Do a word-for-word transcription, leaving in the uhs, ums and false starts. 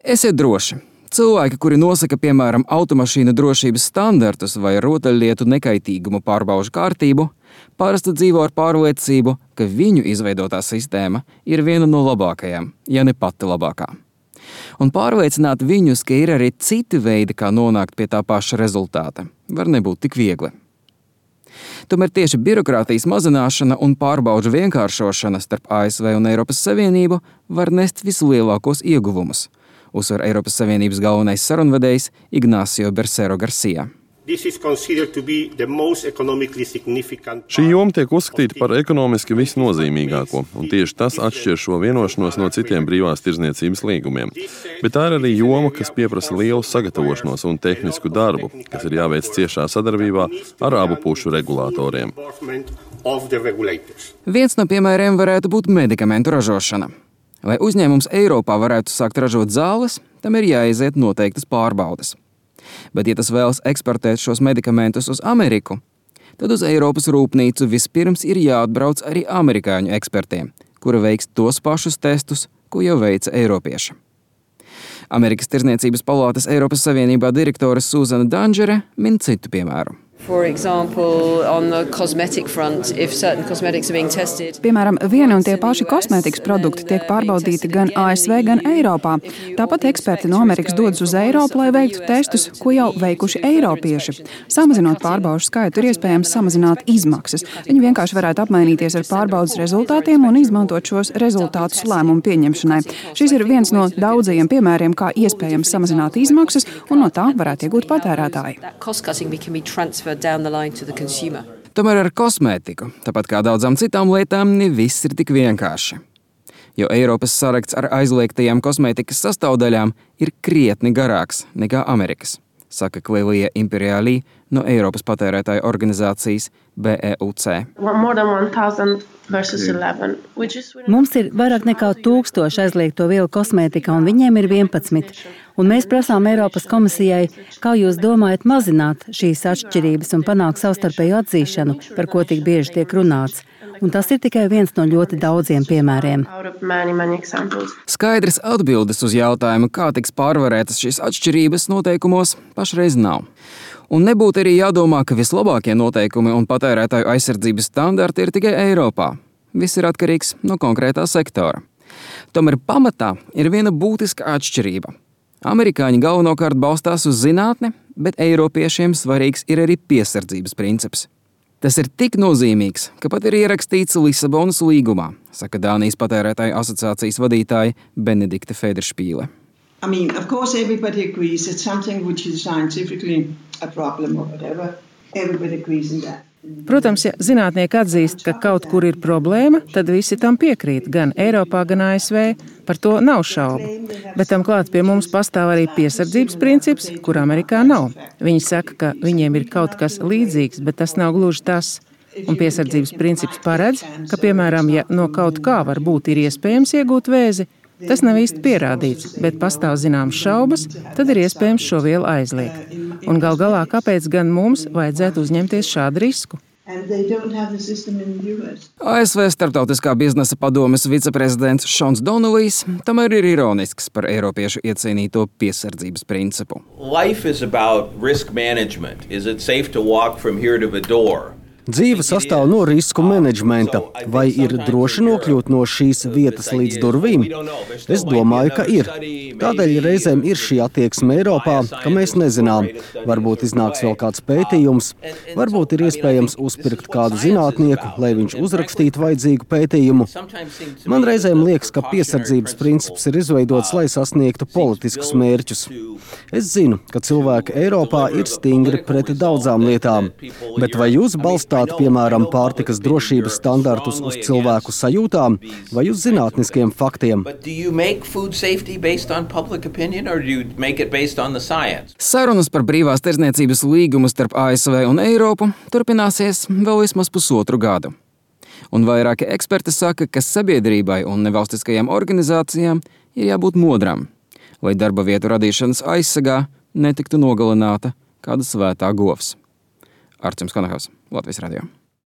Esiet droši. Cilvēki, kuri nosaka, piemēram, automašīnu drošības standartus vai rotaļlietu nekaitīgumu pārbaužu kārtību, parasti dzīvo ar pārliecību, ka viņu izveidotā sistēma ir viena no labākajām, ja ne pati labākā. Un pārliecināt viņus, ka ir arī citi veidi, kā nonākt pie tā paša rezultāta, var nebūt tik viegli. Tomēr tieši birokrātijas mazināšana un pārbaudžu vienkāršošana starp A S V un Eiropas Savienību var nest vislielākos ieguvumus, uzsver Eiropas Savienības galvenais sarunvedējs Ignacio Bercero Garcia. Šī joma tiek uzskatīta par ekonomiski visnozīmīgāko, un tieši tas atšķir šo vienošanos no citiem brīvās tirdzniecības līgumiem. Bet tā ir arī joma, kas pieprasa lielu sagatavošanos un tehnisku darbu, kas ir jāveic ciešā sadarbībā ar abu pušu regulātoriem. Viens no piemēriem varētu būt medikamentu ražošana. Lai uzņēmums Eiropā varētu sākt ražot zāles, tam ir jāiziet noteiktas pārbaudes. Bet, ja tas vēlas eksportēt šos medikamentus uz Ameriku, tad uz Eiropas rūpnīcu vispirms ir jāatbrauc arī amerikāņu ekspertiem, kuri veiks tos pašus testus, ko jau veica eiropieši. Amerikas Tirdzniecības palātas Eiropas Savienībā direktore Suzana Dangere min citu piemēru. For example, on the cosmetic front, if certain cosmetics are being tested. Piemēram, vieni un tie paši kosmētikas produkti tiek pārbaudīti gan A S V, gan Eiropā. Tāpat eksperti no Amerikas dodas uz Eiropu, lai veiktu testus, ko jau veikuši eiropieši. Samazinot pārbaužu skaitu, ir iespējams samazināt izmaksas. Viņi vienkārši varētu apmainīties ar pārbaudas rezultātiem un izmantot šos rezultātus lēmumu pieņemšanai. Šis ir viens no daudzajiem piemēriem, kā iespējams samazināt izmaksas, un no tā varētu iegūt patērētāji. Tomēr ar kosmētiku, tāpat kā daudzām citām lietām, ne viss ir tik vienkārši. Jo Eiropas saraksts ar aizliegtajām kosmētikas sastāvdaļām ir krietni garāks nekā Amerikas, saka Clēlija Imperiālī no Eiropas patērētāju organizācijas B E U C. Mums ir vairāk nekā tūkstoši aizliegto vielu kosmētikā, un viņiem ir vienpadsmit. Un mēs prasām Eiropas komisijai, kā jūs domājat mazināt šīs atšķirības un panākt savstarpēju atzīšanu, par ko tik bieži tiek runāts. Un tas ir tikai viens no ļoti daudziem piemēriem. Skaidras atbildes uz jautājumu, kā tiks pārvarētas šīs atšķirības noteikumos, pašreiz nav. Un nebūtu arī jādomā, ka vislabākie noteikumi un patērētāju aizsardzības standarti ir tikai Eiropā. Viss ir atkarīgs no konkrētā sektora. Tomēr pamatā ir viena būtiska atšķirība. Amerikāņi galvenokārt balstās uz zinātni, bet eiropiešiem svarīgs ir arī piesardzības princips. Tas ir tik nozīmīgs, ka pat ir ierakstīts Lisabonas līgumā, saka Dānijas patērētāju asociācijas vadītāja Benedikte Federšpīle. I mean, of course, everybody agrees it's something which is scientifically a problem or whatever. Everybody agrees in that. Protams, ja zinātnieki atzīst, ka kaut kur ir problēma, tad visi tam piekrīt, gan Eiropā, gan A S V. Par to nav šaubu. Bet tam klāt pie mums pastāv arī piesardzības princips, kur Amerikā nav. Viņi saka, ka viņiem ir kaut kas līdzīgs, bet tas nav gluži tas. Un piesardzības princips paredz, ka, piemēram, ja no kaut kā var būt ir iespējams iegūt vēzi, tas nav īsti pierādīts, bet pastāv zināmas šaubas, tad ir iespējams šo vielu aizliegt. Un gal galā, kāpēc gan mums vajadzētu uzņemties šādu risku? A S V Starptautiskā biznesa padomes viceprezidents Šons Donelijs tomēr ir ironisks par eiropiešu iecienīto piesardzības principu. Life is about risk management. Is it safe to walk from here to the door? Dzīve sastāv no risku menedžmenta. Vai ir droši nokļūt no šīs vietas līdz durvīm? Es domāju, ka ir. Tādēļ reizēm ir šī attieksme Eiropā, ka mēs nezinām. Varbūt iznāks vēl kāds pētījums, varbūt ir iespējams uzpirkt kādu zinātnieku, lai viņš uzrakstītu vajadzīgu pētījumu. Man reizēm liekas, ka piesardzības princips ir izveidots, lai sasniegtu politiskus mērķus. Es zinu, ka cilvēki Eiropā ir stingri pret daudzām lietām, bet vai jūs balstāt piemēram, pārtikas drošības standartus uz cilvēku sajūtām vai uz zinātniskiem faktiem? Sarunas par brīvās tirdzniecības līgumu starp A S V un Eiropu turpināsies vēl vismaz pusotru gadu. Un vairāki eksperti saka, ka sabiedrībai un nevalstiskajām organizācijām ir jābūt modram, lai darba vietu radīšanas aizsargā netiktu nogalināta kāda svētā govs. Arcims Konahaus, Latvijas radio.